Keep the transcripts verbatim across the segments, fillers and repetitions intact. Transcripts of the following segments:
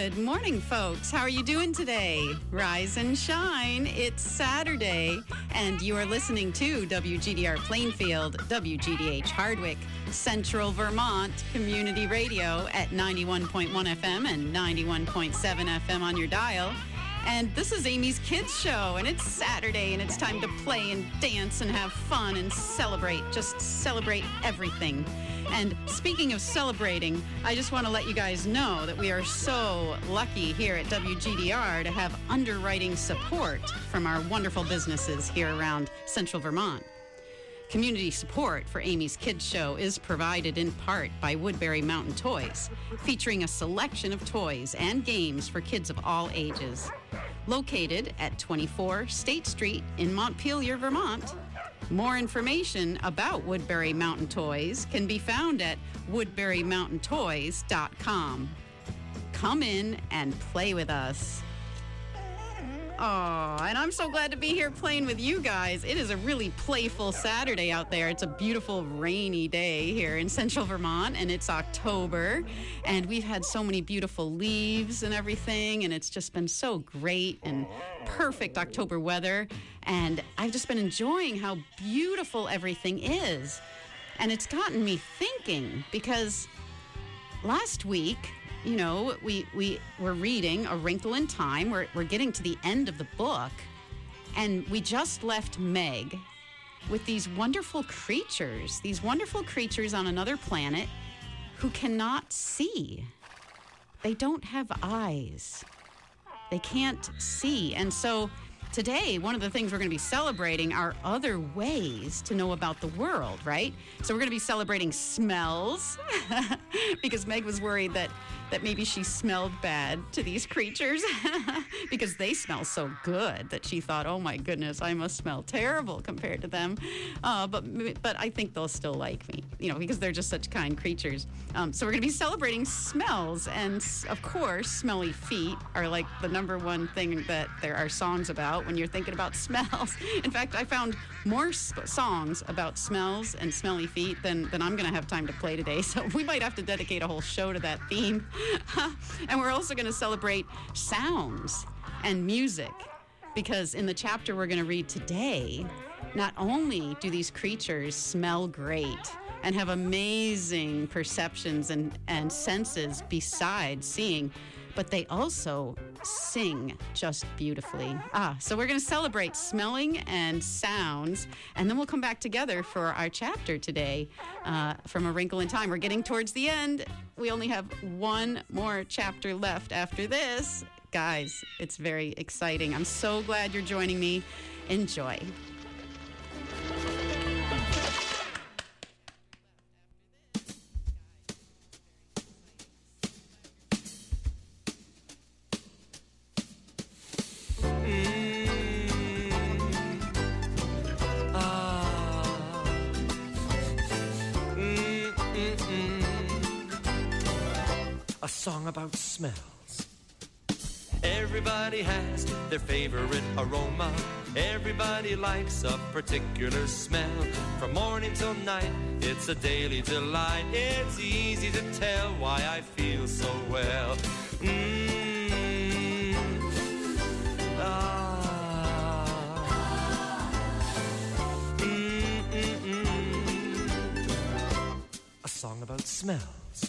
Good morning, folks. How are you doing today? Rise and shine. It's Saturday, and you are listening to W G D R Plainfield, W G D H Hardwick, Central Vermont Community Radio at ninety-one point one F M and ninety-one point seven F M on your dial. And this is Amy's Kids Show, and it's Saturday, and it's time to play and dance and have fun and celebrate. Just celebrate everything. And speaking of celebrating, I just want to let you guys know that we are so lucky here at W G D R to have underwriting support from our wonderful businesses here around Central Vermont. Community support for Amy's Kids Show is provided in part by Woodbury Mountain Toys, featuring a selection of toys and games for kids of all ages. Located at twenty-four State Street in Montpelier, Vermont. More information about Woodbury Mountain Toys can be found at woodbury mountain toys dot com. Come in and play with us. Oh, and I'm so glad to be here playing with you guys. It is a really playful Saturday out there. It's a beautiful rainy day here in Central Vermont, and it's October, and we've had so many beautiful leaves and everything, and it's just been so great and perfect October weather, and I've just been enjoying how beautiful everything is. And it's gotten me thinking, because last week, you know, we, we were reading A Wrinkle in Time. We're, we're getting to the end of the book. And we just left Meg with these wonderful creatures, these wonderful creatures on another planet who cannot see. They don't have eyes. They can't see. And so today, one of the things we're going to be celebrating are other ways to know about the world, right? So we're going to be celebrating smells because Meg was worried that that maybe she smelled bad to these creatures because they smell so good that she thought, oh my goodness, I must smell terrible compared to them. Uh, but but I think they'll still like me, you know, because they're just such kind creatures. Um, so we're going to be celebrating smells. And of course, smelly feet are like the number one thing that there are songs about when you're thinking about smells. In fact, I found more sp- songs about smells and smelly feet than, than I'm going to have time to play today. So we might have to dedicate a whole show to that theme. And we're also going to celebrate sounds and music, because in the chapter we're going to read today, not only do these creatures smell great and have amazing perceptions and, and senses besides seeing, but they also sing just beautifully. Ah, so we're going to celebrate smelling and sounds, and then we'll come back together for our chapter today uh, from A Wrinkle in Time. We're getting towards the end. We only have one more chapter left after this. Guys, it's very exciting. I'm so glad you're joining me. Enjoy. A song about smells. Everybody has their favorite aroma. Everybody likes a particular smell. From morning till night, it's a daily delight. It's easy to tell why I feel so well. Mmm. Ah. Mm-mm-mm. A song about smells.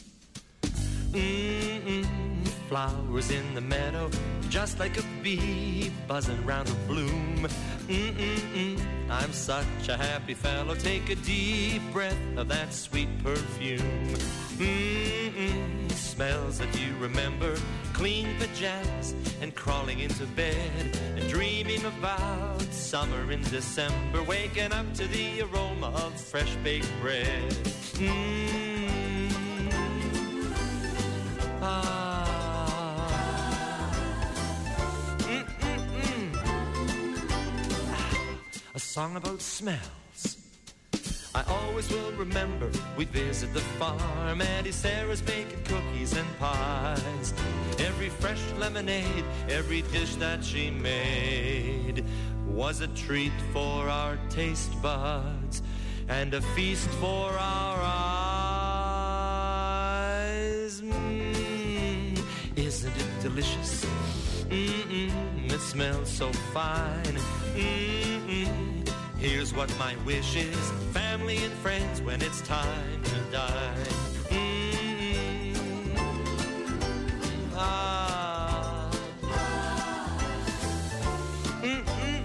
Mm-mm, flowers in the meadow, just like a bee buzzing round a bloom. Mm-mm-mm, I'm such a happy fellow. Take a deep breath of that sweet perfume. Mm-mm, smells that you remember, clean pajamas and crawling into bed and dreaming about summer in December, waking up to the aroma of fresh baked bread. Mm. Ah. Mm-mm-mm. A song about smells. I always will remember we'd visit the farm. Auntie Sarah's baking cookies and pies. Every fresh lemonade, every dish that she made was a treat for our taste buds and a feast for our eyes. Mm. Isn't it delicious? Mm-mm, it smells so fine. Mm-mm. Here's what my wish is: family and friends when it's time to die. Mm-mm. Ah. Mm-mm.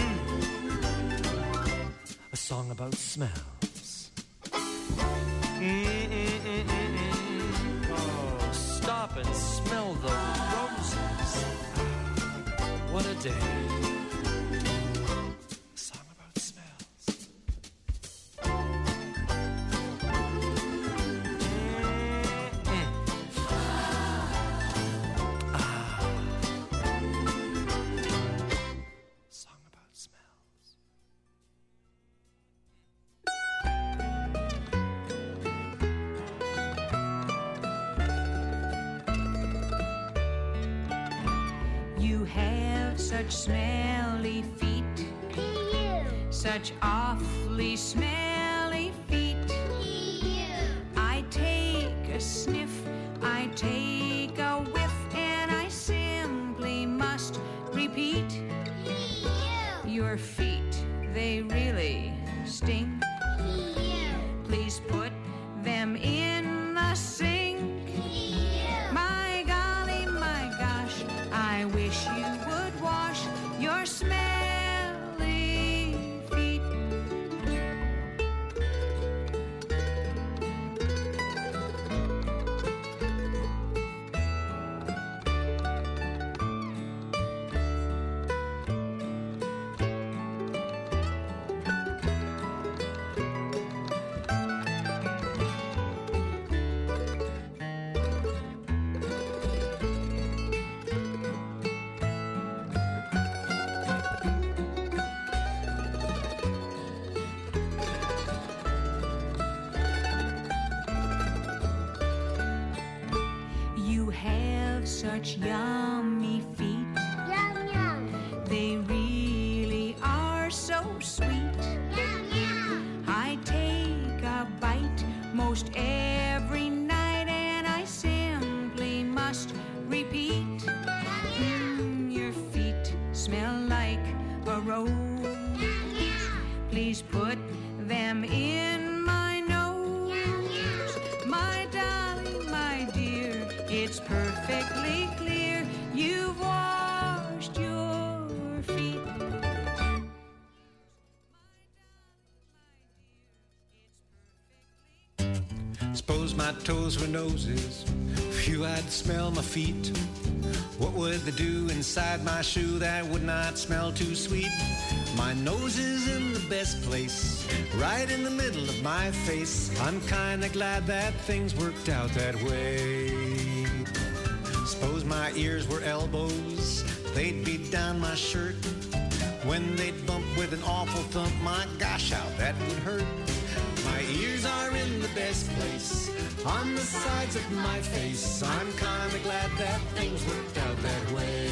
Mm. A song about smells. Mm-mm-mm-mm. Oh, stop and smell the roses. What a day. A song about smells. Mm-mm. Ah. Song about smells. You have such smelly feet, such awfully smelly feet. I take a sniff, I take a whiff, and I simply must repeat. Your feet, they really stink. Please put them in the sink. My golly, my gosh, I wish you would wash your smelly feet. You have such yummy feet. Yum, yum. They really are so sweet. Yum, yum. I take a bite most every night, and I simply must repeat. Mm, your feet smell like a rose. Please put them in my nose. My darling, my dear, it's perfectly clear you've washed your feet. Suppose my toes were noses, phew, I'd smell my feet. What would they do inside my shoe that would not smell too sweet? My nose is in the best place, right in the middle of my face. I'm kinda glad that things worked out that way. Suppose my ears were elbows, they'd be down my shirt. When they'd bump with an awful thump, my gosh, how that would hurt. My ears are in the best place, on the sides of my face. I'm kinda glad that things worked out that way.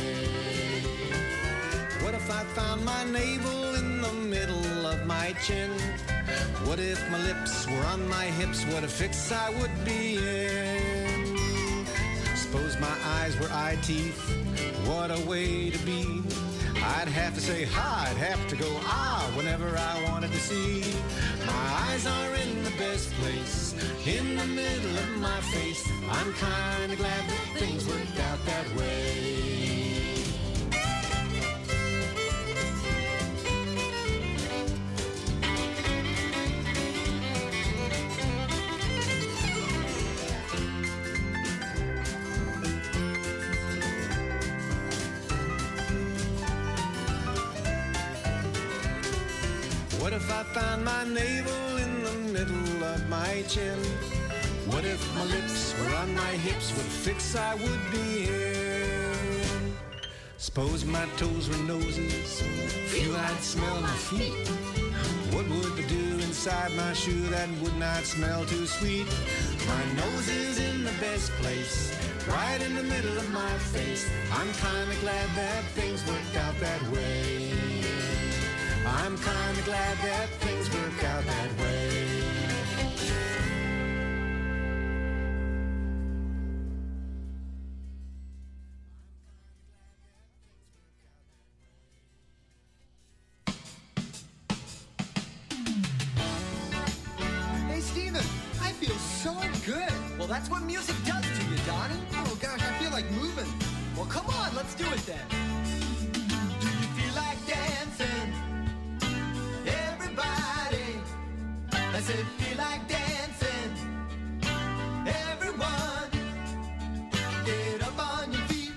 What if I found my navel in the middle of my chin? What if my lips were on my hips? What a fix I would be in. Suppose my eyes were eye teeth, what a way to be. I'd have to say hi, I'd have to go ah whenever I wanted to see. My eyes are in the best place, in the middle of my face. I'm kinda glad that things worked out that way. What if I found my navel in the middle of my chin? What if my lips were on my hips? What fix I would be in? Suppose my toes were noses, phew, I'd smell my feet. What would they do inside my shoe that would not smell too sweet? My nose is in the best place, right in the middle of my face. I'm kinda glad that things worked out that way. I'm kinda glad that things work out that way. Well, that's what music does to you, Donnie. Oh, gosh, I feel like moving. Well, come on, let's do it then. Do you feel like dancing? Everybody. I said, feel like dancing. Everyone. Get up on your feet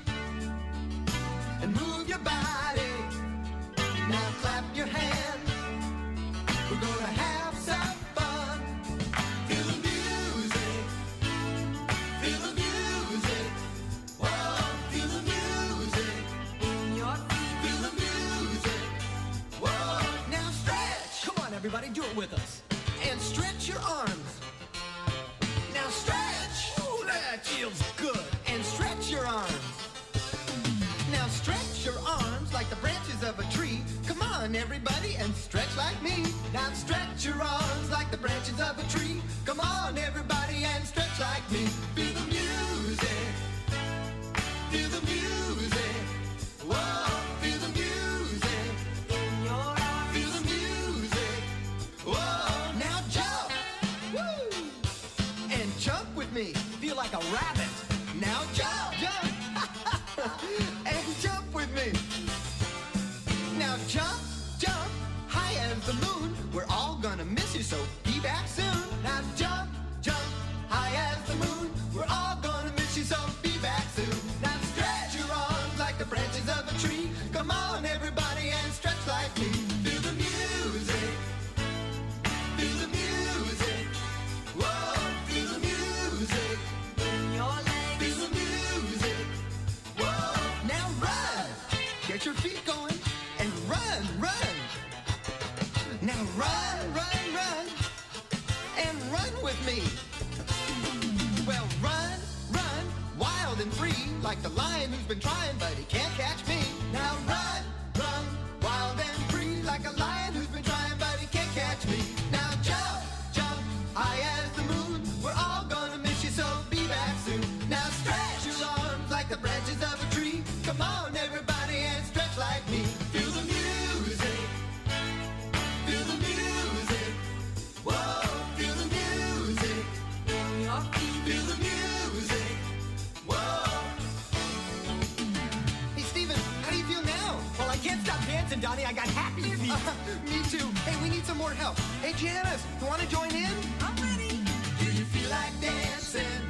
and move your body. Now clap your hands. We're gonna have some fun. Feel the music. Feel the music. Whoa, feel the music. In your feet. Feel the music. Whoa, now stretch. Come on, everybody, do it with us. And stretch your arms. Now stretch. Ooh, that feels good. And stretch your arms. Now stretch your arms like the branches of a tree. Come on, everybody, and stretch like me. Now stretch your arms like the branches of a tree. Come on, everybody, and stretch like me. Feel the music. Feel the music. Whoa, feel the music. In your arms. Feel the music. Whoa, now jump. Woo! And jump with me. Feel like a rabbit. Now jump, jump. And jump with me. Now jump, jump, high as the moon. We're all gonna miss you, so be back soon. Now jump, jump, high as the moon. We're all gonna miss you, so be back soon. Now stretch your arms like the branches of a tree. Come on, everybody, and stretch like me. Feel the music. Feel the music. Whoa, feel the music. In your legs. Feel the music. Whoa, now run. Get your feet going. And run, run. Now run, run, run. And run with me. Well, run, run, wild and free. Like the lion who's been trying, but he can't catch me. Now run, run, wild and free. Like a lion who's been trying, but he can't catch me. Now jump, jump, high as the moon. We're all gonna miss you, so be back soon. Now stretch your arms like the branches of a tree. Come on, everybody, and stretch like me. Feel the music. Feel the music. Whoa, feel the music. In your feet. Feel the music. Whoa. Hey, Steven, how do you feel now? Well, I can't stop dancing, Donnie. I got happy feet. Uh, me too. Hey, we need some more help. Hey, Janice, you want to join in? I'm ready. Do you feel like dancing?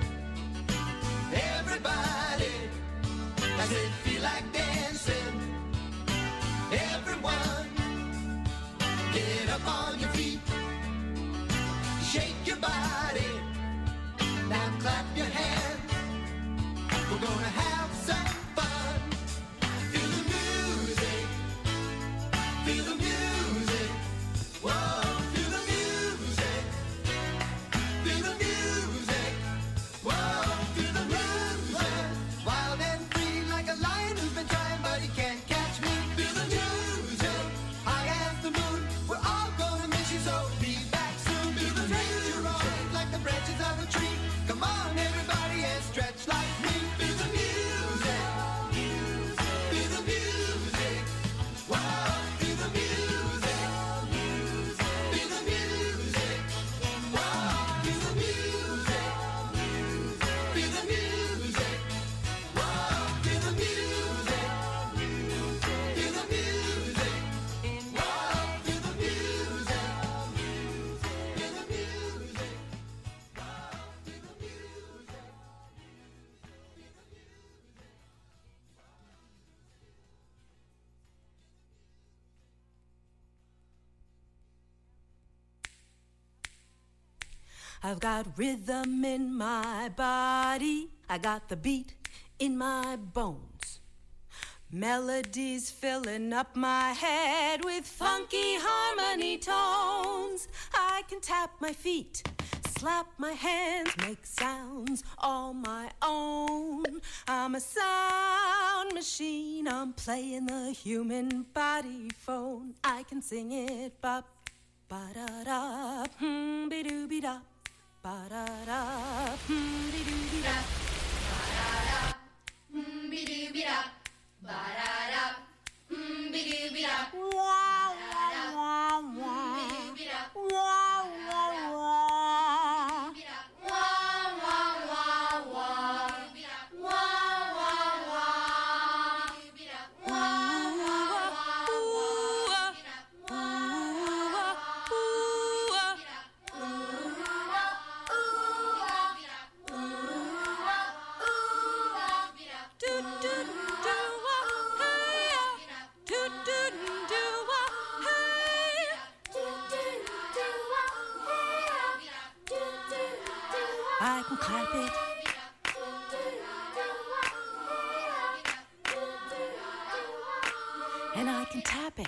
Everybody. I said, feel like dancing. Everyone, get up on your feet. Shake your body. Now clap your hands. We're gonna have some fun. Feel the music. Feel the music. Whoa, feel the music. Feel the music. Whoa, feel the music. Wild and free like a lion who's been trying, but he can't catch me. Feel the music. High as the moon. We're all gonna miss you, so be back soon. Feel the music. Like the branches of a tree. Come on, everybody, and stretch like me. Feel the music. Feel the music. Wow, feel the music. Feel the music. Wow, feel the music. Feel the music. Wow, feel the music. Feel the music. Wow, feel the music. Feel the music. Wow, feel the music. I've got rhythm in my body. I got the beat in my bones. Melodies filling up my head with funky harmony tones. I can tap my feet, slap my hands, make sounds all my own. I'm a sound machine. I'm playing the human body phone. I can sing it bop, ba-da-da, hmm-be-doo-be-da. Ba-da-da, hmm-be-doo-be-da. Ba-da-da, mm-be-doo-be-da. Ba-da-da, mm-be-doo-be-da. Wow, wow, wow, wow. Wow, wow, wow. Wow, wow, wow. I can clap it. And I can tap it.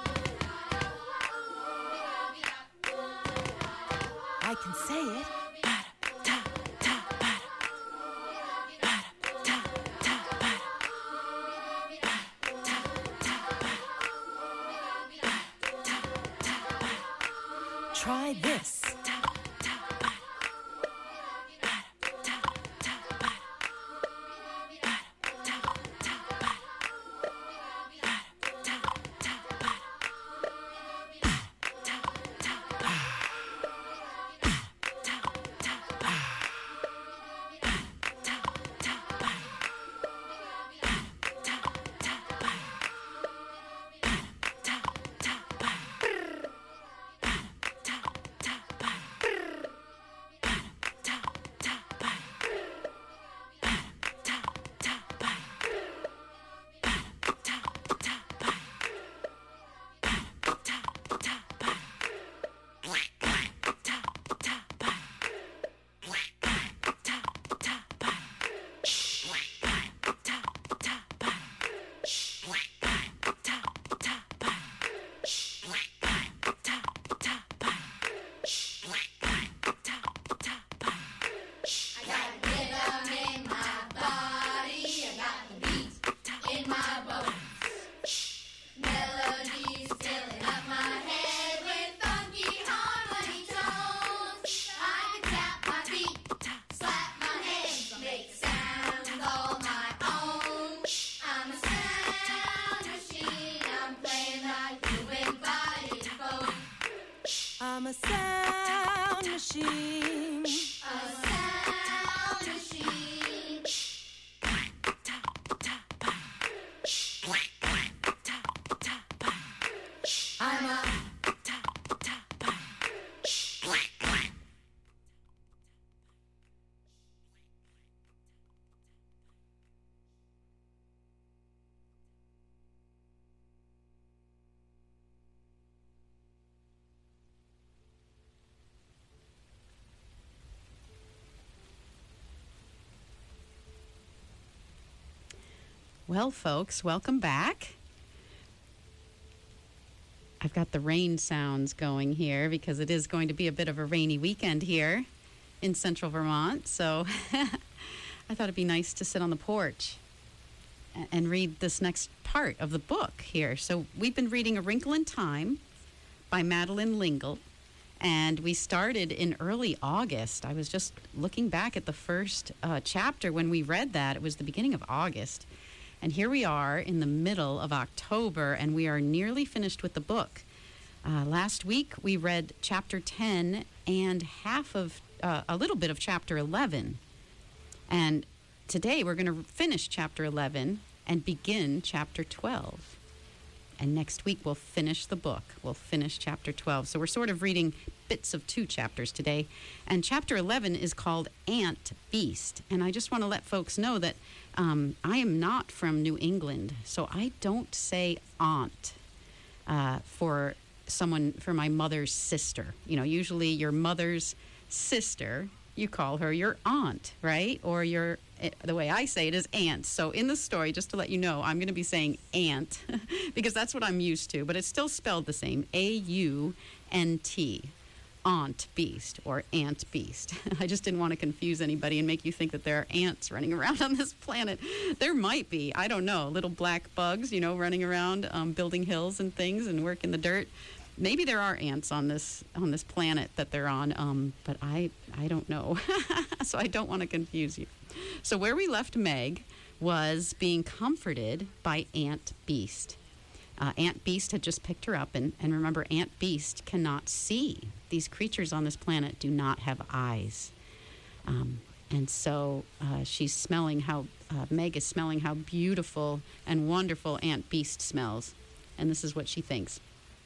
I can say it. Try this. I'm a sound machine. A sound machine. I'm a Well, folks, welcome back. I've got the rain sounds going here because it is going to be a bit of a rainy weekend here in central Vermont. So I thought it'd be nice to sit on the porch and read this next part of the book here. So we've been reading A Wrinkle in Time by Madeleine L'Engle, and we started in early August. I was just looking back at the first uh, chapter when we read that. It was the beginning of August. And here we are in the middle of October, and we are nearly finished with the book. Uh, last week, we read chapter ten and half of, uh, a little bit of chapter eleven. And today, we're going to finish chapter eleven and begin chapter twelve. And next week, we'll finish the book. We'll finish chapter twelve. So we're sort of reading bits of two chapters today. And chapter eleven is called Ant Beast. And I just want to let folks know that um, I am not from New England, so I don't say aunt uh, for someone, for my mother's sister. You know, usually your mother's sister, you call her your aunt, right? Or your, the way I say it is aunt. So in the story, just to let you know, I'm going to be saying aunt because that's what I'm used to, but it's still spelled the same, A U N T, Aunt Beast or Ant Beast. I just didn't want to confuse anybody and make you think that there are ants running around on this planet. There might be, I don't know, little black bugs, you know, running around, um, building hills and things and working the dirt. Maybe there are ants on this on this planet that they're on, um, but I I don't know. So I don't want to confuse you. So where we left Meg was being comforted by Ant Beast. Uh, Ant Beast had just picked her up, and, and remember, Ant Beast cannot see. These creatures on this planet do not have eyes. Um, and so uh, she's smelling how, uh, Meg is smelling how beautiful and wonderful Ant Beast smells. And this is what she thinks.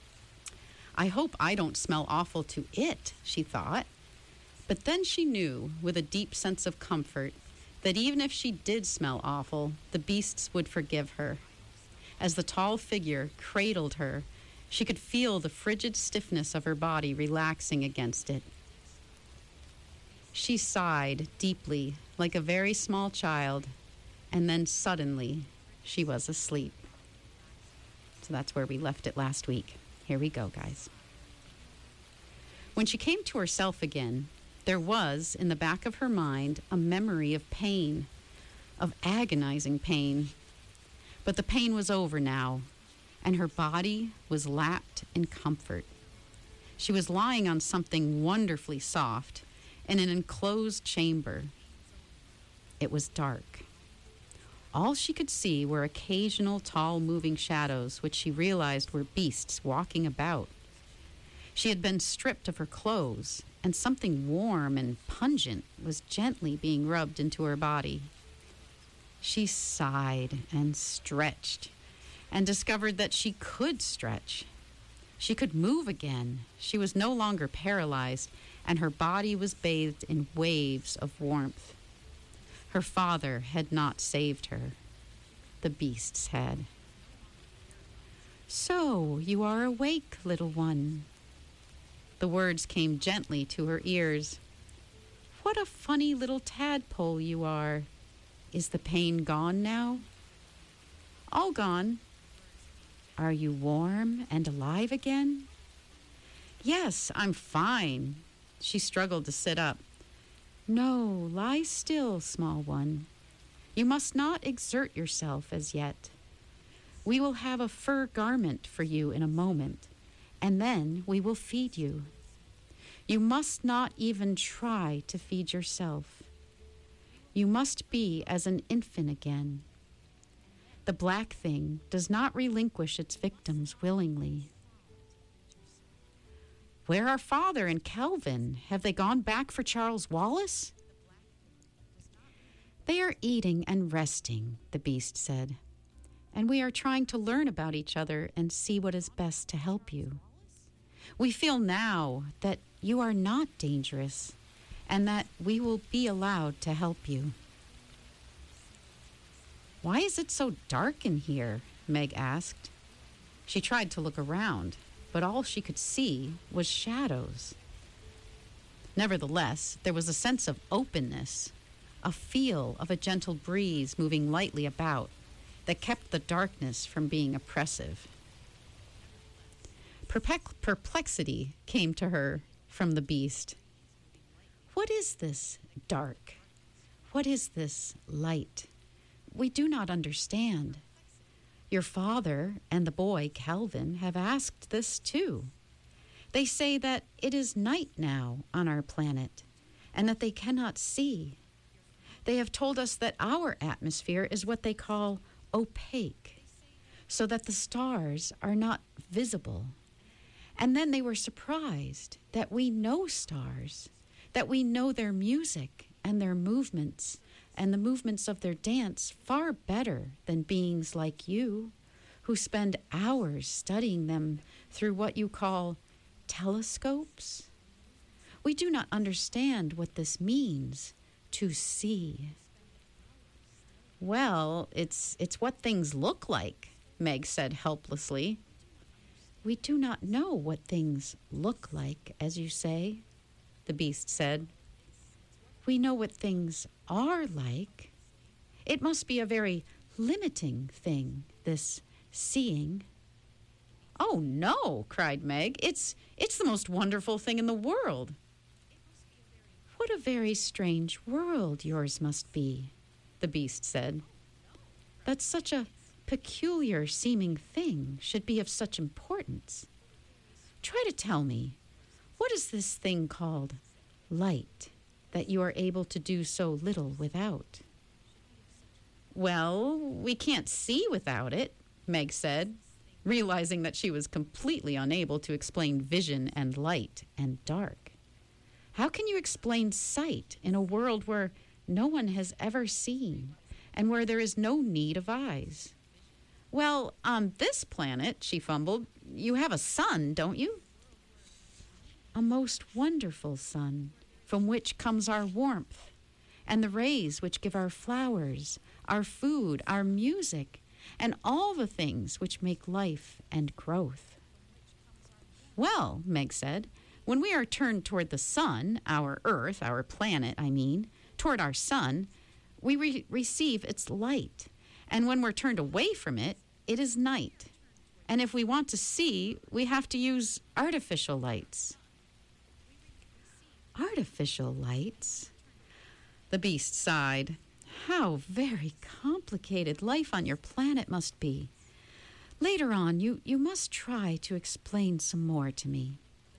I hope I don't smell awful to it, she thought. But then she knew, with a deep sense of comfort, that even if she did smell awful, the beasts would forgive her. As the tall figure cradled her, she could feel the frigid stiffness of her body relaxing against it. She sighed deeply, like a very small child, and then suddenly she was asleep. So that's where we left it last week. Here we go, guys. When she came to herself again, there was, in the back of her mind, a memory of pain, of agonizing pain. But the pain was over now, and her body was lapped in comfort. She was lying on something wonderfully soft in an enclosed chamber. It was dark. All she could see were occasional tall moving shadows, which she realized were beasts walking about. She had been stripped of her clothes, and something warm and pungent was gently being rubbed into her body. She sighed and stretched, and discovered that she could stretch. She could move again. She was no longer paralyzed, and her body was bathed in waves of warmth. Her father had not saved her. The beasts had. "So you are awake, little one." The words came gently to her ears. "What a funny little tadpole you are. Is the pain gone now?" "All gone." "Are you warm and alive again?" "Yes, I'm fine." She struggled to sit up. "No, lie still, small one. You must not exert yourself as yet. We will have a fur garment for you in a moment, and then we will feed you. You must not even try to feed yourself. You must be as an infant again. The black thing does not relinquish its victims willingly." "Where are Father and Kelvin? Have they gone back for Charles Wallace?" "They are eating and resting," the beast said. "And we are trying to learn about each other and see what is best to help you. We feel now that you are not dangerous and that we will be allowed to help you." "Why is it so dark in here?" Meg asked. She tried to look around, but all she could see was shadows. Nevertheless, there was a sense of openness, a feel of a gentle breeze moving lightly about that kept the darkness from being oppressive. Perplex- perplexity came to her from the beast. "What is this dark? What is this light? We do not understand. Your father and the boy, Calvin, have asked this too. They say that it is night now on our planet and that they cannot see. They have told us that our atmosphere is what they call opaque, so that the stars are not visible. And then they were surprised that we know stars, that we know their music and their movements and the movements of their dance far better than beings like you, who spend hours studying them through what you call telescopes. We do not understand what this means, to see." "Well, it's it's what things look like," Meg said helplessly. "We do not know what things look like, as you say," the beast said. "We know what things are like. It must be a very limiting thing, this seeing." "Oh, no," cried Meg. It's it's the most wonderful thing in the world." "What a very strange world yours must be," the beast said. "That such a peculiar seeming thing should be of such importance. Try to tell me, what is this thing called light that you are able to do so little without?" "Well, we can't see without it," Meg said, realizing that she was completely unable to explain vision and light and dark. How can you explain sight in a world where no one has ever seen and where there is no need of eyes? "Well, on this planet," she fumbled, "you have a sun, don't you?" "A most wonderful sun, from which comes our warmth, and the rays which give our flowers, our food, our music, and all the things which make life and growth." "Well," Meg said, When we are turned toward the sun, our Earth, our planet, I mean, toward our sun, we re- receive its light. And when we're turned away from it, it is night. And if we want to see, we have to use artificial lights. Artificial lights? The beast sighed. How very complicated life on your planet must be. Later on, you, you must try to explain some more to me.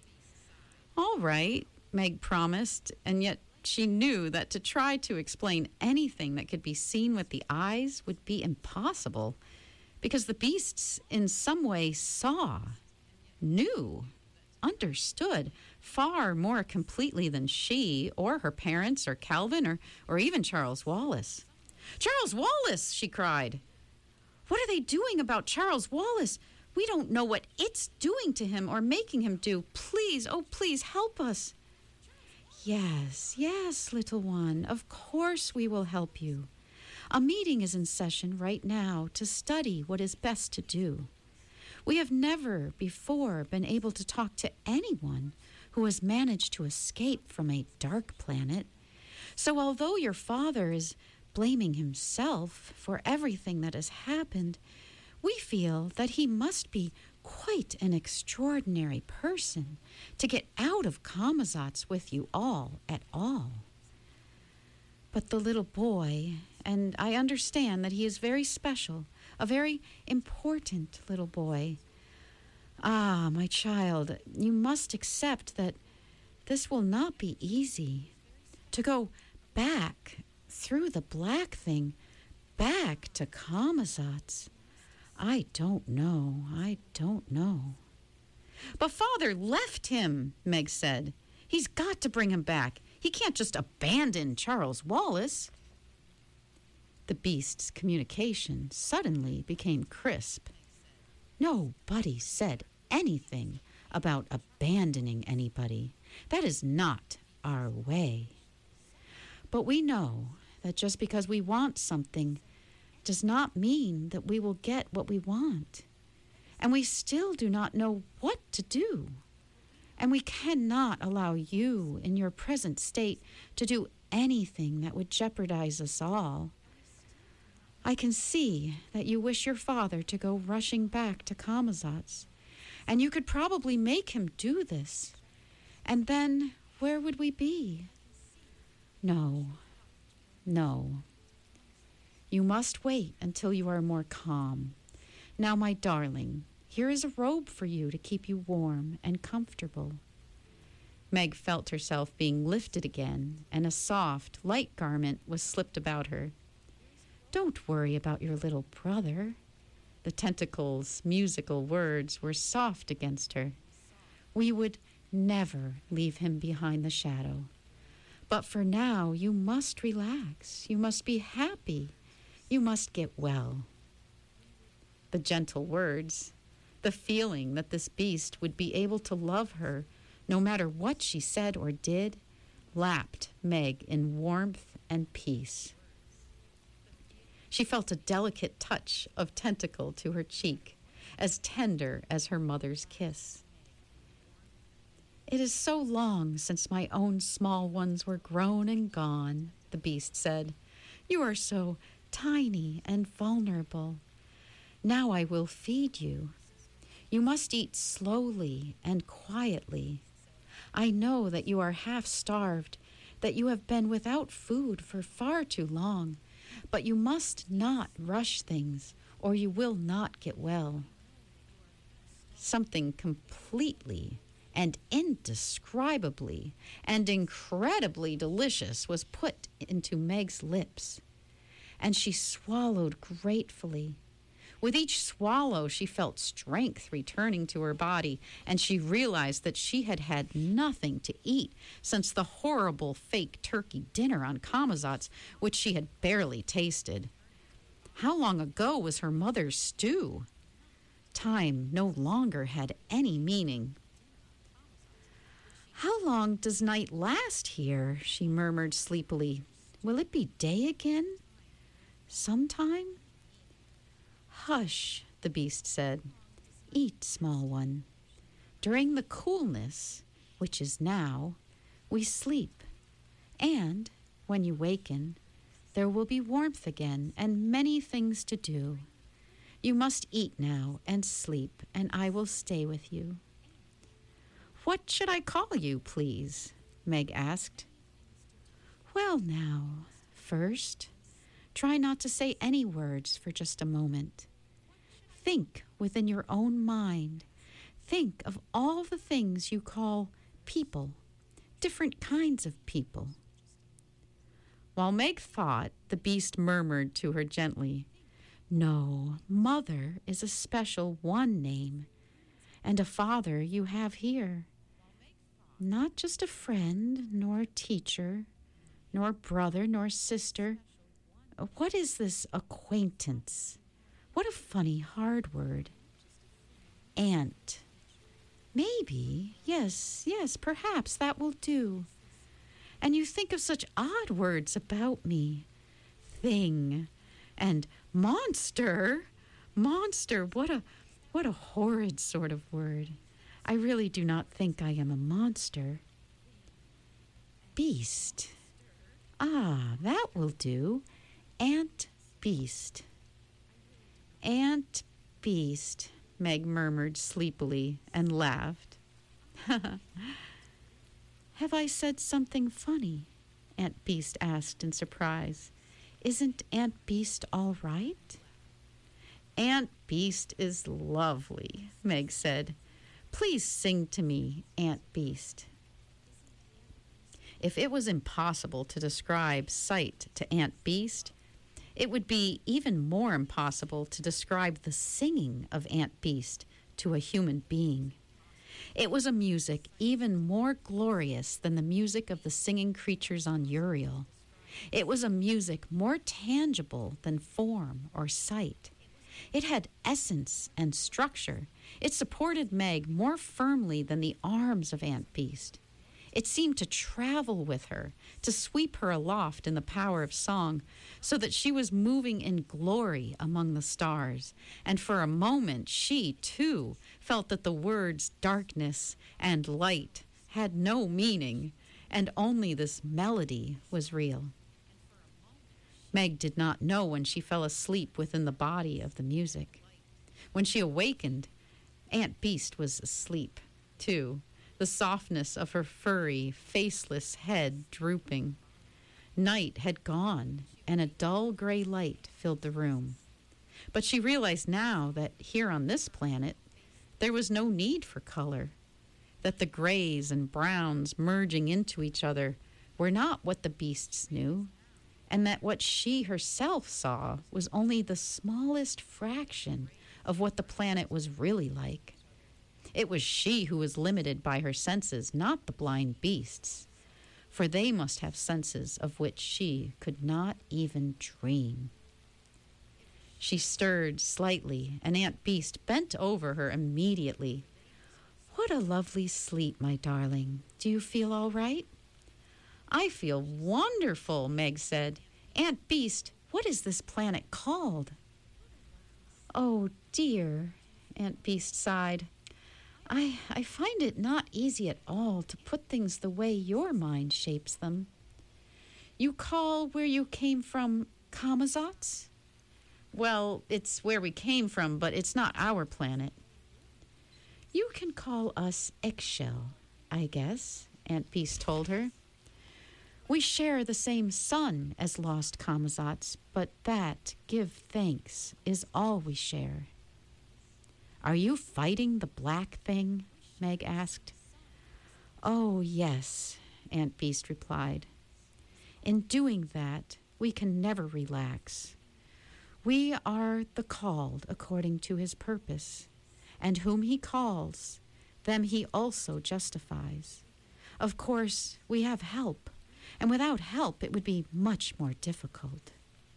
All right, Meg promised, and yet she knew that to try to explain anything that could be seen with the eyes would be impossible, because the beasts in some way saw, knew, understood far more completely than she or her parents or Calvin or, or even Charles Wallace. Charles Wallace, she cried. What are they doing about Charles Wallace? We don't know what it's doing to him or making him do. Please, oh, please help us. Yes, yes, little one, of course we will help you. A meeting is in session right now to study what is best to do. We have never before been able to talk to anyone who has managed to escape from a dark planet. So although your father is blaming himself for everything that has happened, we feel that he must be quite an extraordinary person to get out of Camazotz with you all at all. But the little boy, and I understand that he is very special, a very important little boy. Ah, my child, you must accept that this will not be easy. To go back through the black thing, back to Camazotz. I don't know, I don't know. But Father left him, Meg said. He's got to bring him back. He can't just abandon Charles Wallace. The beast's communication suddenly became crisp. Nobody said anything about abandoning anybody. That is not our way. But we know that just because we want something does not mean that we will get what we want. And we still do not know what to do. And we cannot allow you in your present state to do anything that would jeopardize us all. I can see that you wish your father to go rushing back to Camazotz, and you could probably make him do this. And then where would we be? No, no. You must wait until you are more calm. Now, my darling, here is a robe for you to keep you warm and comfortable. Meg felt herself being lifted again, and a soft, light garment was slipped about her. Don't worry about your little brother. The tentacle's musical words were soft against her. We would never leave him behind the shadow. But for now, you must relax. You must be happy. You must get well. The gentle words, the feeling that this beast would be able to love her no matter what she said or did, lapped Meg in warmth and peace. She felt a delicate touch of tentacle to her cheek, as tender as her mother's kiss. It is so long since my own small ones were grown and gone, the beast said. You are so tiny and vulnerable. Now I will feed you. You must eat slowly and quietly. I know that you are half starved, that you have been without food for far too long, but you must not rush things, or you will not get well. Something completely and indescribably and incredibly delicious was put into Meg's lips, and she swallowed gratefully. With each swallow, she felt strength returning to her body, and she realized that she had had nothing to eat since the horrible fake turkey dinner on Camazotz, which she had barely tasted. How long ago was her mother's stew? Time no longer had any meaning. How long does night last here? She murmured sleepily. Will it be day again? Sometime? Hush, the beast said. Eat, small one. During the coolness, which is now, we sleep. And when you waken, there will be warmth again and many things to do. You must eat now and sleep, and I will stay with you." "What should I call you, please?" Meg asked. "Well, now, first, try not to say any words for just a moment. Think within your own mind. Think of all the things you call people, different kinds of people." While Meg thought, the beast murmured to her gently, "No, mother is a special one name, and a father you have here. Not just a friend, nor teacher, nor brother, nor sister. What is this acquaintance? What a funny hard word. Aunt. Maybe, yes, yes, perhaps that will do. And you think of such odd words about me. Thing and monster. Monster, what a what a horrid sort of word. I really do not think I am a monster. Beast. Ah, that will do. Aunt Beast. Aunt Beast, Meg murmured sleepily and laughed. "Have I said something funny?" Aunt Beast asked in surprise. "Isn't Aunt Beast all right?" "Aunt Beast is lovely," Meg said. "Please sing to me, Aunt Beast." If it was impossible to describe sight to Aunt Beast, it would be even more impossible to describe the singing of Aunt Beast to a human being. It was a music even more glorious than the music of the singing creatures on Uriel. It was a music more tangible than form or sight. It had essence and structure. It supported Meg more firmly than the arms of Aunt Beast. It seemed to travel with her, to sweep her aloft in the power of song, so that she was moving in glory among the stars. And for a moment, she, too, felt that the words darkness and light had no meaning, and only this melody was real. Meg did not know when she fell asleep within the body of the music. When she awakened, Aunt Beast was asleep, too, the softness of her furry, faceless head drooping. Night had gone, and a dull gray light filled the room. But she realized now that here on this planet, there was no need for color, that the grays and browns merging into each other were not what the beasts knew, and that what she herself saw was only the smallest fraction of what the planet was really like. It was she who was limited by her senses, not the blind beasts, for they must have senses of which she could not even dream. She stirred slightly, and Aunt Beast bent over her immediately. "What a lovely sleep, my darling. Do you feel all right?" "I feel wonderful," Meg said. "Aunt Beast, what is this planet called?" "Oh, dear," Aunt Beast sighed. I, I find it not easy at all to put things the way your mind shapes them. You call where you came from Camazotz? Well, it's where we came from, but it's not our planet. You can call us Eggshell, I guess, Aunt Beast told her. We share the same sun as lost Camazotz, but that, give thanks, is all we share. Are you fighting the black thing? Meg asked. Oh, yes, Aunt Beast replied. In doing that, we can never relax. We are the called according to his purpose, and whom he calls, them he also justifies. Of course, we have help, and without help it would be much more difficult.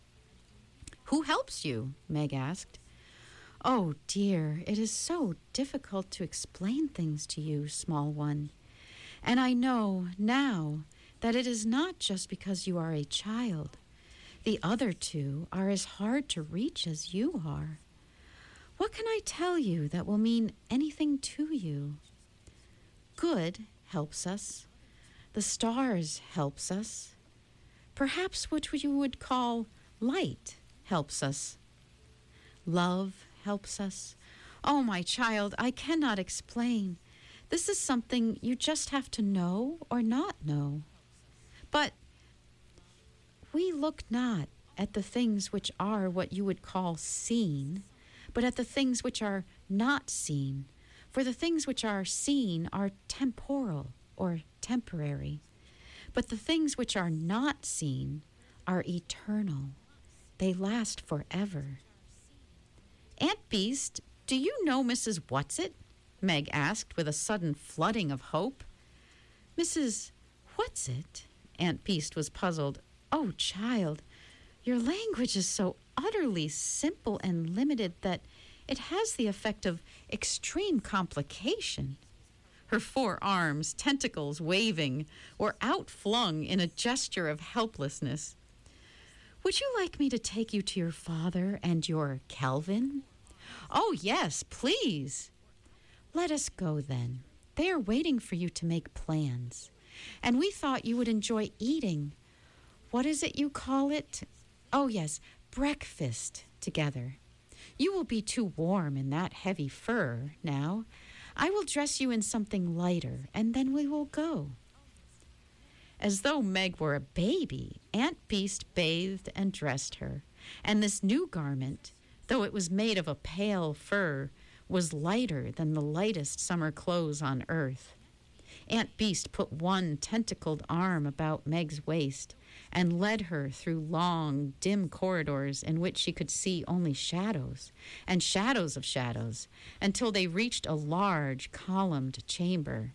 Who helps you? Meg asked. Oh, dear, it is so difficult to explain things to you, small one. And I know now that it is not just because you are a child. The other two are as hard to reach as you are. What can I tell you that will mean anything to you? Good helps us. The stars helps us. Perhaps what you would call light helps us. Love helps us. Oh, my child, I cannot explain. This is something you just have to know or not know. But we look not at the things which are what you would call seen, but at the things which are not seen. For the things which are seen are temporal or temporary, but the things which are not seen are eternal. They last forever. Aunt Beast, do you know Missus Whatsit? Meg asked with a sudden flooding of hope. Missus Whatsit? Aunt Beast was puzzled. Oh, child, your language is so utterly simple and limited that it has the effect of extreme complication. Her four arms, tentacles waving, were outflung in a gesture of helplessness. Would you like me to take you to your father and your Calvin? Oh, yes, please. Let us go, then. They are waiting for you to make plans. And we thought you would enjoy eating. What is it you call it? Oh, yes, breakfast together. You will be too warm in that heavy fur now. I will dress you in something lighter, and then we will go. As though Meg were a baby, Aunt Beast bathed and dressed her, and this new garment, though it was made of a pale fur, was lighter than the lightest summer clothes on earth. Aunt Beast put one tentacled arm about Meg's waist and led her through long, dim corridors in which she could see only shadows and shadows of shadows until they reached a large, columned chamber.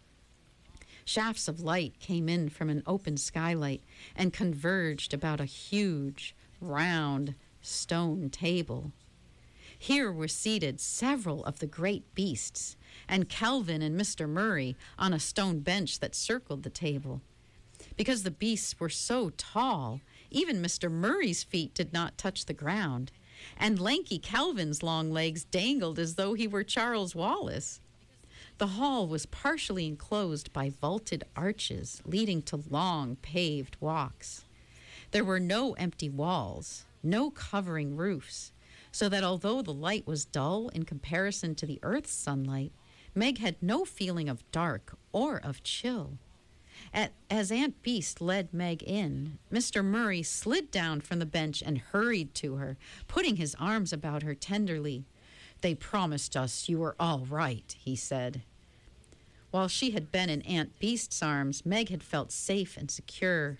Shafts of light came in from an open skylight and converged about a huge, round, stone table. Here were seated several of the great beasts, and Calvin and Mister Murray on a stone bench that circled the table. Because the beasts were so tall, even Mister Murray's feet did not touch the ground, and lanky Calvin's long legs dangled as though he were Charles Wallace. The hall was partially enclosed by vaulted arches leading to long paved walks. There were no empty walls, no covering roofs, so that although the light was dull in comparison to the earth's sunlight, Meg had no feeling of dark or of chill. At, as Aunt Beast led Meg in, Mister Murray slid down from the bench and hurried to her, putting his arms about her tenderly. They promised us you were all right, he said. While she had been in Aunt Beast's arms, Meg had felt safe and secure.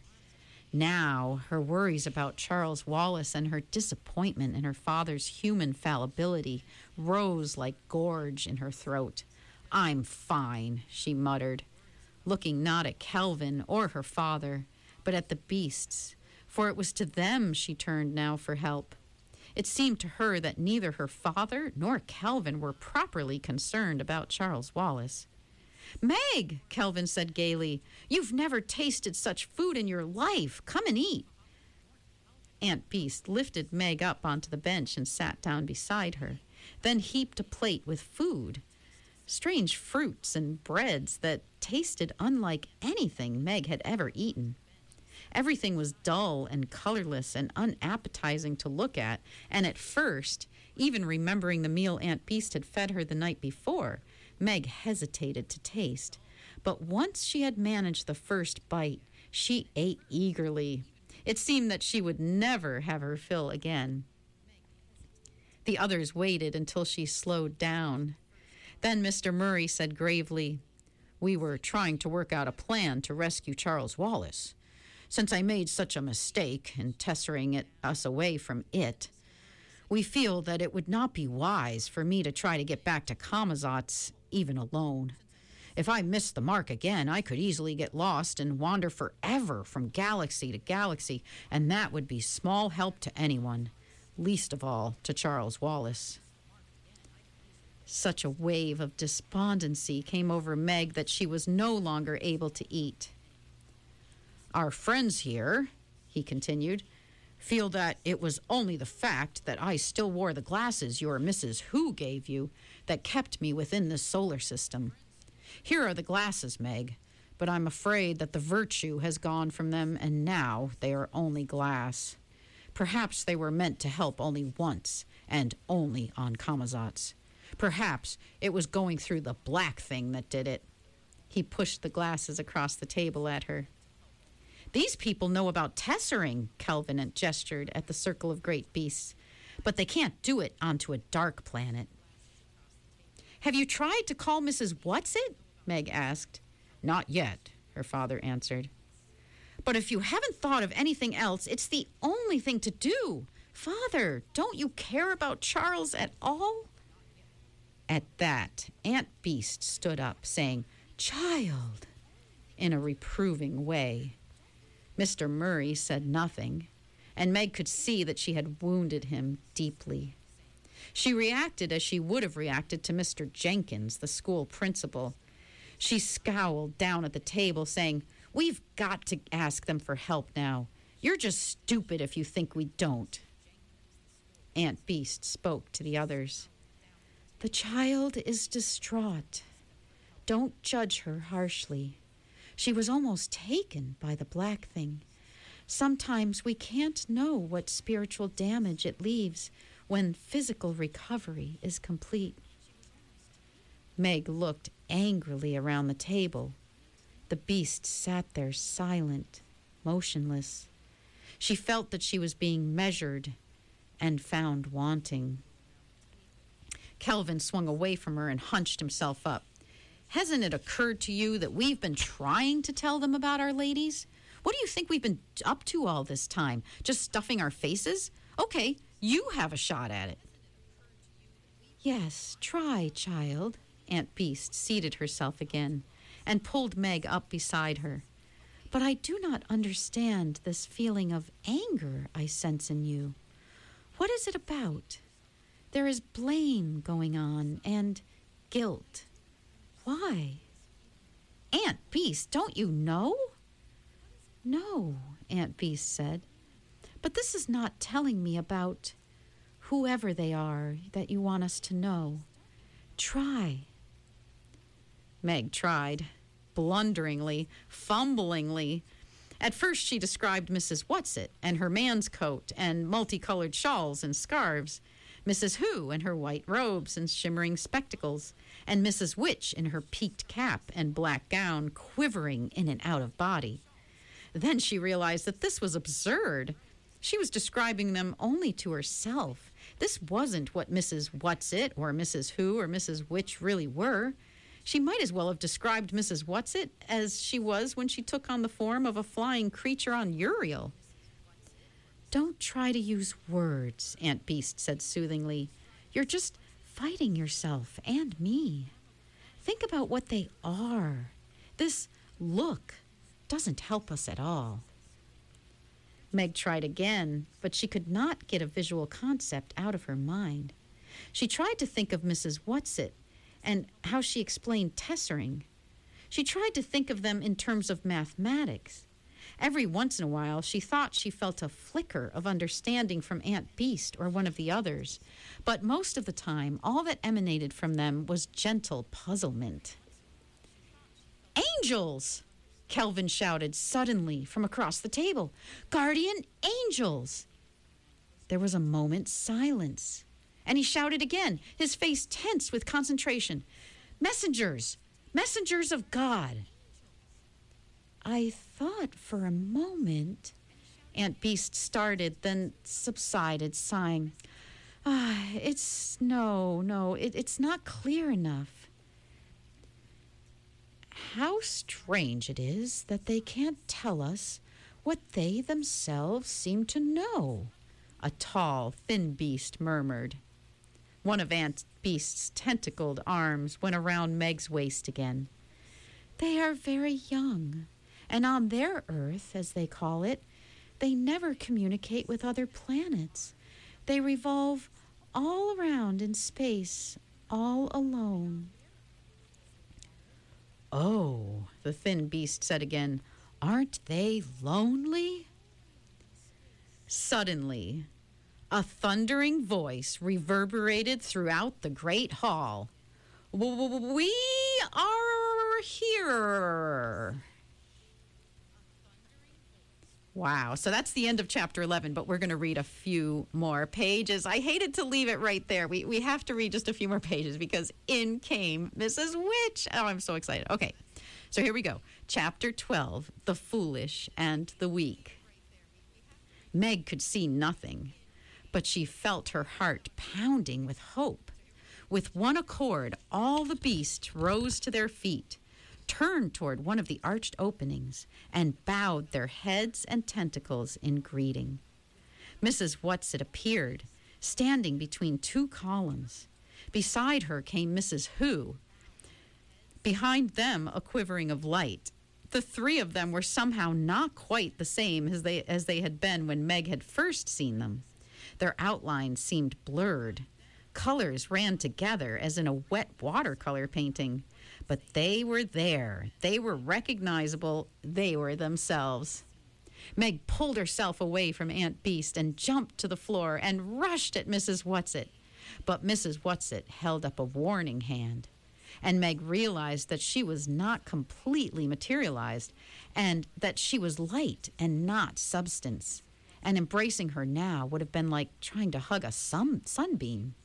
Now, her worries about Charles Wallace and her disappointment in her father's human fallibility rose like gorge in her throat. I'm fine, she muttered, looking not at Calvin or her father, but at the beasts, for it was to them she turned now for help. It seemed to her that neither her father nor Calvin were properly concerned about Charles Wallace. Meg, Calvin said gaily, you've never tasted such food in your life. Come and eat. Aunt Beast lifted Meg up onto the bench and sat down beside her, then heaped a plate with food, strange fruits and breads that tasted unlike anything Meg had ever eaten. Everything was dull and colorless and unappetizing to look at, and at first, even remembering the meal Aunt Beast had fed her the night before, Meg hesitated to taste. But once she had managed the first bite, she ate eagerly. It seemed that she would never have her fill again. The others waited until she slowed down. Then Mister Murray said gravely, we were trying to work out a plan to rescue Charles Wallace. Since I made such a mistake in tessering it, us away from it, we feel that it would not be wise for me to try to get back to Kamazotz even alone. If I missed the mark again, I could easily get lost and wander forever from galaxy to galaxy, and that would be small help to anyone, least of all to Charles Wallace. Such a wave of despondency came over Meg that she was no longer able to eat. Our friends here, he continued, feel that it was only the fact that I still wore the glasses your Missus Who gave you that kept me within this solar system. Here are the glasses, Meg, but I'm afraid that the virtue has gone from them, and now they are only glass. Perhaps they were meant to help only once, and only on Kamazats. Perhaps it was going through the black thing that did it. He pushed the glasses across the table at her. These people know about tessering, Kelvin gestured at the circle of great beasts, but they can't do it onto a dark planet. Have you tried to call Missus Whatsit? Meg asked. Not yet, her father answered. But if you haven't thought of anything else, it's the only thing to do. Father, don't you care about Charles at all? At that, Aunt Beast stood up, saying, Child, in a reproving way. Mister Murray said nothing, and Meg could see that she had wounded him deeply. She reacted as she would have reacted to Mister Jenkins, the school principal. She scowled down at the table, saying, We've got to ask them for help now. You're just stupid if you think we don't. Aunt Beast spoke to the others. The child is distraught. Don't judge her harshly. She was almost taken by the black thing. Sometimes we can't know what spiritual damage it leaves when physical recovery is complete. Meg looked angrily around the table. The beast sat there silent, motionless. She felt that she was being measured and found wanting. Kelvin swung away from her and hunched himself up. Hasn't it occurred to you that we've been trying to tell them about Our Ladies? What do you think we've been up to all this time? Just stuffing our faces? Okay, you have a shot at it. Yes, try, child. Aunt Beast seated herself again and pulled Meg up beside her. But I do not understand this feeling of anger I sense in you. What is it about? There is blame going on and guilt. Why? Aunt Beast, don't you know? No, Aunt Beast said. But this is not telling me about whoever they are that you want us to know. Try. Meg tried, blunderingly, fumblingly. At first she described Missus Whatsit and her man's coat and multicolored shawls and scarves, Missus Who and her white robes and shimmering spectacles, and Missus Witch in her peaked cap and black gown quivering in and out of body. Then she realized that this was absurd. She was describing them only to herself. This wasn't what Missus Whatsit or Missus Who or Missus Witch really were. She might as well have described Missus Whatsit as she was when she took on the form of a flying creature on Uriel. Don't try to use words, Aunt Beast said soothingly. You're just fighting yourself and me. Think about what they are. This look doesn't help us at all. Meg tried again, but she could not get a visual concept out of her mind. She tried to think of Missus Whatsit and how she explained tessering. She tried to think of them in terms of mathematics. Every once in a while, she thought she felt a flicker of understanding from Aunt Beast or one of the others, but most of the time, all that emanated from them was gentle puzzlement. Angels! Kelvin shouted suddenly from across the table. Guardian angels! There was a moment's silence, and he shouted again, his face tense with concentration. Messengers! Messengers of God! I thought for a moment, Aunt Beast started, then subsided, sighing. Ah, it's, no, no, it, it's not clear enough. How strange it is that they can't tell us what they themselves seem to know, a tall, thin beast murmured. One of Aunt Beast's tentacled arms went around Meg's waist again. They are very young. And on their Earth, as they call it, they never communicate with other planets. They revolve all around in space, all alone. Oh, the thin beast said again, aren't they lonely? Suddenly, a thundering voice reverberated throughout the great hall. We are here. Wow. So that's the end of chapter eleven, but we're going to read a few more pages. I hated to leave it right there. We we have to read just a few more pages because in came Missus Witch. Oh, I'm so excited. Okay. So here we go. Chapter twelve, The Foolish and the Weak. Meg could see nothing, but she felt her heart pounding with hope. With one accord, all the beasts rose to their feet, turned toward one of the arched openings, and bowed their heads and tentacles in greeting. Missus Whatsit appeared, standing between two columns. Beside her came Missus Who. Behind them, a quivering of light. The three of them were somehow not quite the same as they as they had been when Meg had first seen them. Their outlines seemed blurred. Colors ran together as in a wet watercolor painting. But they were there. They were recognizable. They were themselves. Meg pulled herself away from Aunt Beast and jumped to the floor and rushed at Missus Whatsit. But Missus Whatsit held up a warning hand. And Meg realized that she was not completely materialized and that she was light and not substance. And embracing her now would have been like trying to hug a sun- sunbeam.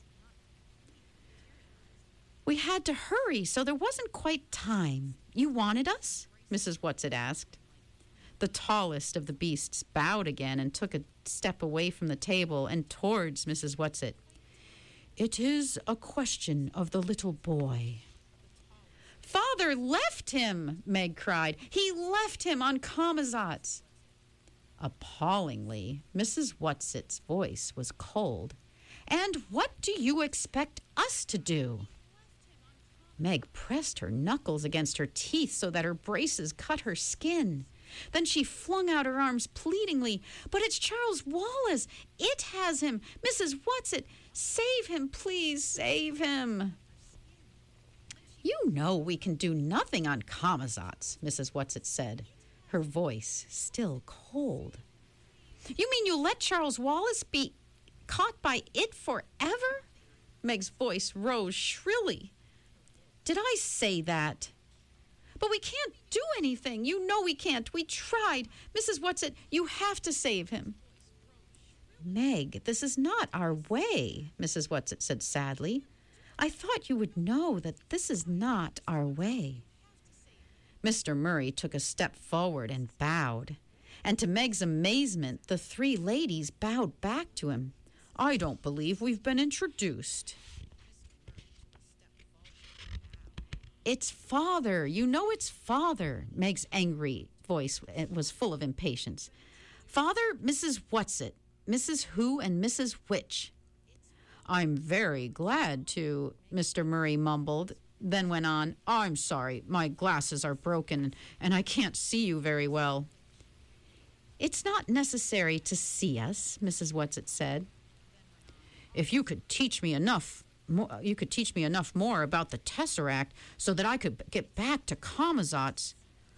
We had to hurry, so there wasn't quite time. You wanted us? Missus Whatsit asked. The tallest of the beasts bowed again and took a step away from the table and towards Missus Whatsit. It is a question of the little boy. Father left him, Meg cried. He left him on Kamazotz. Appallingly, Missus Whatsit's voice was cold. And what do you expect us to do? Meg pressed her knuckles against her teeth so that her braces cut her skin. Then she flung out her arms pleadingly. But it's Charles Wallace. It has him. Missus Whatsit, save him, please, save him. You know we can do nothing on Kamazotz, Missus Whatsit said, her voice still cold. You mean you'll let Charles Wallace be caught by it forever? Meg's voice rose shrilly. Did I say that? But we can't do anything. You know we can't. We tried. Missus Whatsit, you have to save him. Meg, this is not our way, Missus Whatsit said sadly. I thought you would know that this is not our way. Mister Murray took a step forward and bowed. And to Meg's amazement, the three ladies bowed back to him. I don't believe we've been introduced. It's Father. You know it's Father. Meg's angry voice was full of impatience. Father, Missus Whatsit, Missus Who, and Missus Which. I'm very glad to, Mister Murray mumbled, then went on, I'm sorry, my glasses are broken and I can't see you very well. It's not necessary to see us, Missus Whatsit said. If you could teach me enough, more, you could teach me enough more about the Tesseract so that I could get back to Kamazotz.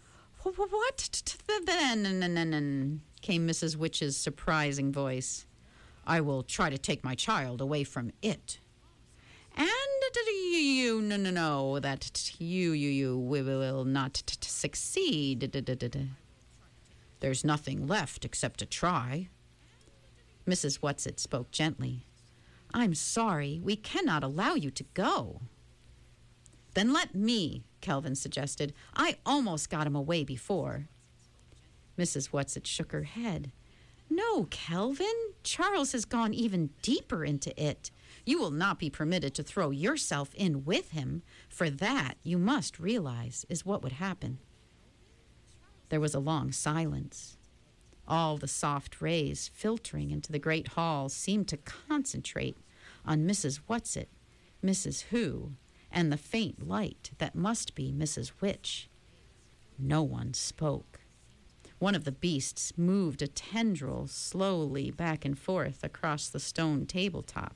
What then? Came Missus Witch's surprising voice. I will try to take my child away from it. And you no no no that you you you will not succeed. There's nothing left except to try. Missus Whatsit spoke gently. I'm sorry, we cannot allow you to go. Then let me, Kelvin suggested. I almost got him away before. Missus Whatsit shook her head. No, Kelvin. Charles has gone even deeper into it. You will not be permitted to throw yourself in with him, for that, you must realize, is what would happen. There was a long silence. All the soft rays filtering into the great hall seemed to concentrate on Missus Whatsit, Missus Who, and the faint light that must be Missus Which. No one spoke. One of the beasts moved a tendril slowly back and forth across the stone tabletop.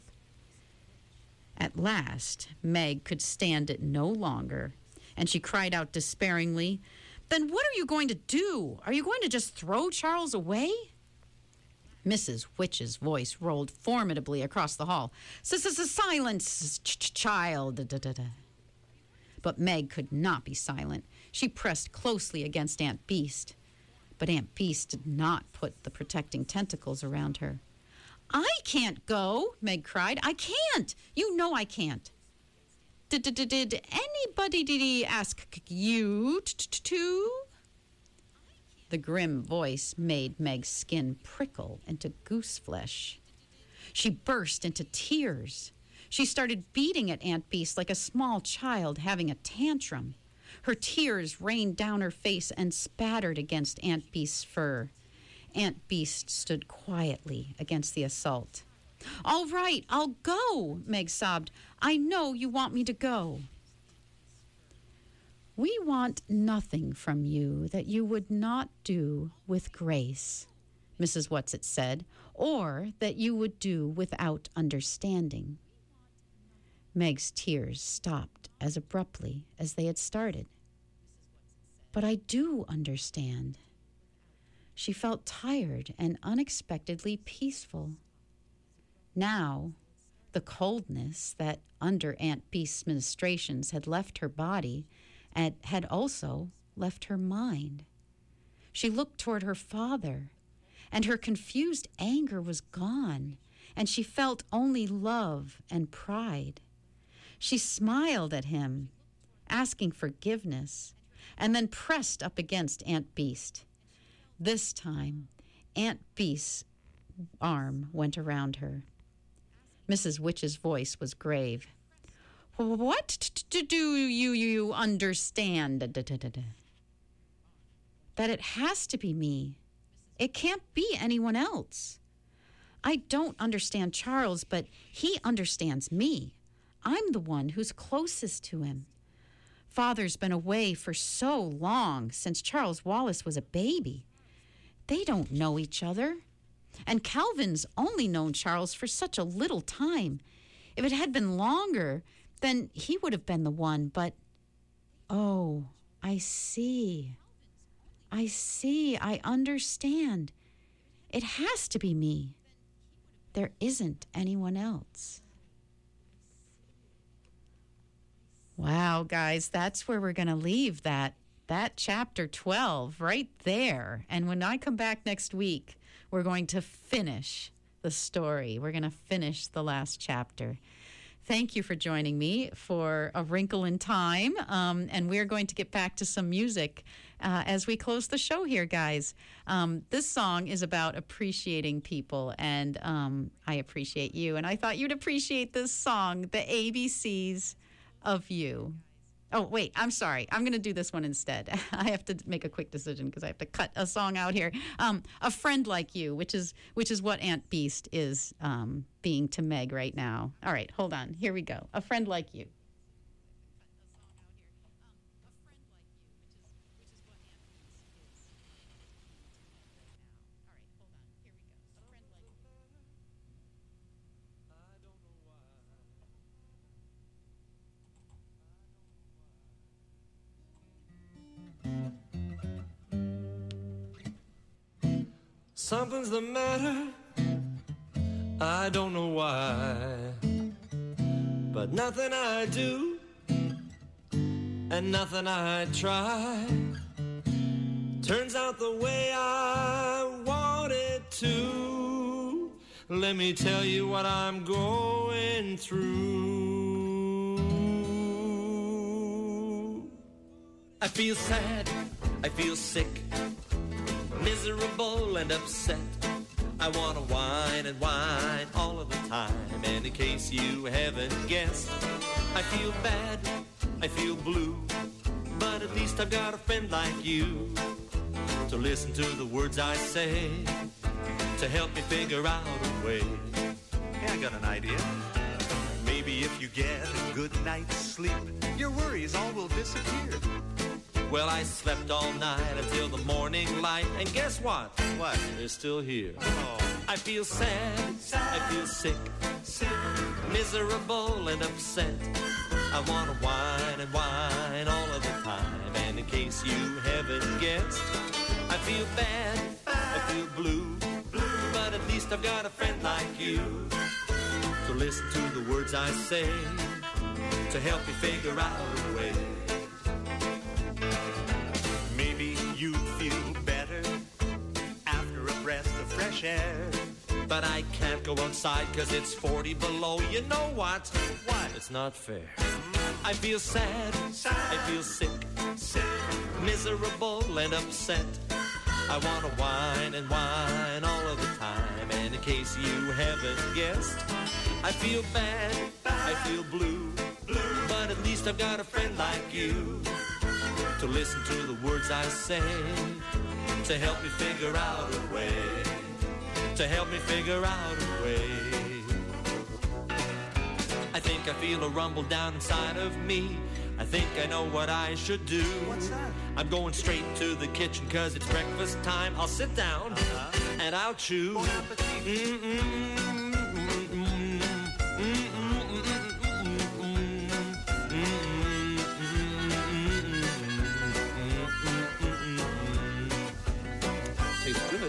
At last, Meg could stand it no longer, and she cried out despairingly, Then what are you going to do? Are you going to just throw Charles away? Missus Witch's voice rolled formidably across the hall. Silence, child. But Meg could not be silent. She pressed closely against Aunt Beast, but Aunt Beast did not put the protecting tentacles around her. I can't go, Meg cried. I can't. You know I can't. Did, did, did anybody did he ask you to? The grim voice made Meg's skin prickle into goose flesh. She burst into tears. She started beating at Aunt Beast like a small child having a tantrum. Her tears rained down her face and spattered against Aunt Beast's fur. Aunt Beast stood quietly against the assault. All right, I'll go, Meg sobbed. I know you want me to go. We want nothing from you that you would not do with grace, Missus Whatsit said, or that you would do without understanding. Meg's tears stopped as abruptly as they had started. But I do understand. She felt tired and unexpectedly peaceful. Now, the coldness that under Aunt Beast's ministrations had left her body and had also left her mind. She looked toward her father, and her confused anger was gone, and she felt only love and pride. She smiled at him, asking forgiveness, and then pressed up against Aunt Beast. This time, Aunt Beast's arm went around her. Missus Witch's voice was grave. What do you, you understand? That it has to be me. It can't be anyone else. I don't understand Charles, but he understands me. I'm the one who's closest to him. Father's been away for so long, since Charles Wallace was a baby. They don't know each other. And Calvin's only known Charles for such a little time. If it had been longer, then he would have been the one, but... Oh, I see. I see. I understand. It has to be me. There isn't anyone else. Wow, guys, that's where we're going to leave that, that chapter twelve right there. And when I come back next week, we're going to finish the story. We're going to finish the last chapter. Thank you for joining me for A Wrinkle in Time. Um, and we're going to get back to some music uh, as we close the show here, guys. Um, this song is about appreciating people, and um, I appreciate you. And I thought you'd appreciate this song, The A B Cs of You. Oh, wait, I'm sorry. I'm going to do this one instead. I have to make a quick decision because I have to cut a song out here. Um, A Friend Like You, which is which is what Aunt Beast is um, being to Meg right now. All right, hold on. Here we go. A Friend Like You. Something's the matter, I don't know why, but nothing I do and nothing I try turns out the way I want it to. Let me tell you what I'm going through. I feel sad, I feel sick, miserable and upset. I want to whine and whine all of the time. And in case you haven't guessed, I feel bad, I feel blue, but at least I've got a friend like you to listen to the words I say, to help me figure out a way. Hey, I got an idea. Maybe if you get a good night's sleep, your worries all will disappear. Well, I slept all night until the morning light, and guess what? What? They're still here. Oh. I feel sad, sad, I feel sick, sick, miserable and upset. I want to whine and whine all of the time, and in case you haven't guessed, I feel bad, bad. I feel blue, blue, but at least I've got a friend like you to listen to the words I say, to help me figure out a way. share. But I can't go outside cause it's forty below. You know what? What? It's not fair. I feel sad, Sad. I feel sick, Sick. miserable and upset. I wanna whine and whine all of the time. And in case you haven't guessed, I feel bad, I feel blue, blue. But at least I've got a friend like you to listen to the words I say, to help me figure out a way, to help me figure out a way. I think I feel a rumble down inside of me. I think I know what I should do. What's that? I'm going straight to the kitchen cause it's breakfast time. I'll sit down Uh-huh. and I'll chew. Bon appetit. Mm-mm. Tastes good.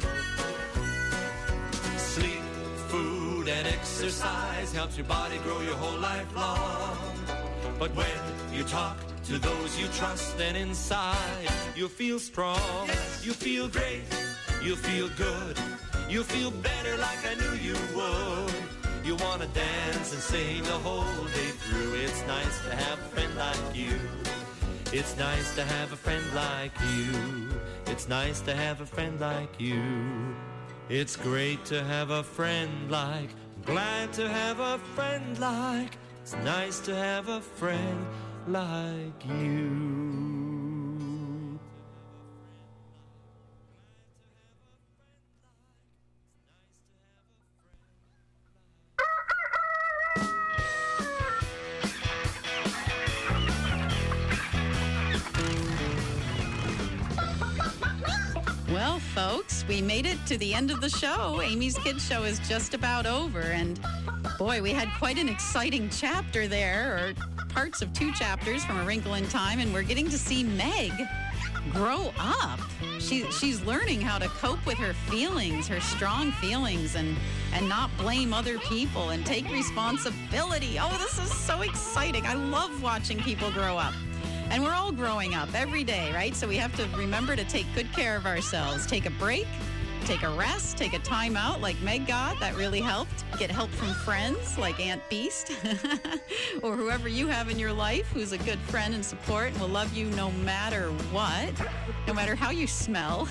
Sleep, food, and exercise helps your body grow your whole life long. But when you talk to those you trust, then inside you'll feel strong. Yes. You feel great. You feel good. You feel better like I knew you would. You want to dance and sing the whole day through. It's nice to have a friend like you. It's nice to have a friend like you. It's nice to have a friend like you. It's great to have a friend like, glad to have a friend like. It's nice to have a friend like you. Well, folks, we made it to the end of the show. Amy's Kids Show is just about over, and boy, we had quite an exciting chapter there, or parts of two chapters from A Wrinkle in Time, and we're getting to see Meg grow up. She, she's learning how to cope with her feelings, her strong feelings, and, and not blame other people and take responsibility. Oh, this is so exciting. I love watching people grow up. And we're all growing up every day, right? So we have to remember to take good care of ourselves. Take a break, take a rest, take a time out like Meg got. That really helped. Get help from friends like Aunt Beast or whoever you have in your life who's a good friend and support and will love you no matter what, no matter how you smell.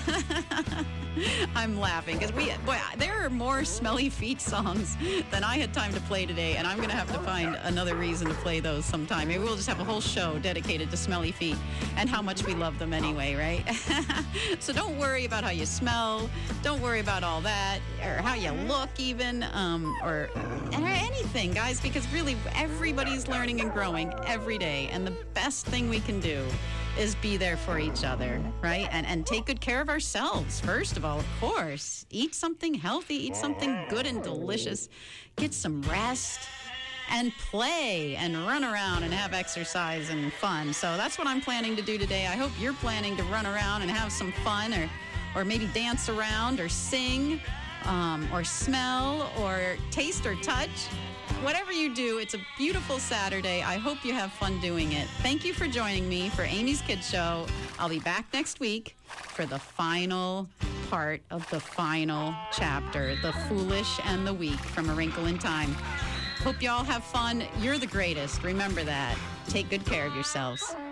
I'm laughing because we, boy, there are more Smelly Feet songs than I had time to play today, and I'm going to have to find another reason to play those sometime. Maybe we'll just have a whole show dedicated to Smelly Feet and how much we love them anyway, right? So don't worry about how you smell. Don't worry about all that, or how you look even, um, or, or anything, guys, because really everybody's learning and growing every day, and the best thing we can do is be there for each other, right? And and take good care of ourselves, first of all, of course. Eat something healthy, eat something good and delicious. Get some rest and play and run around and have exercise and fun. So that's what I'm planning to do today. I hope you're planning to run around and have some fun, or, or maybe dance around or sing, um, or smell or taste or touch. Whatever you do, it's a beautiful Saturday. I hope you have fun doing it. Thank you for joining me for Amy's Kids Show. I'll be back next week for the final part of the final chapter, The Foolish and the Weak from A Wrinkle in Time. Hope you all have fun. You're the greatest. Remember that. Take good care of yourselves.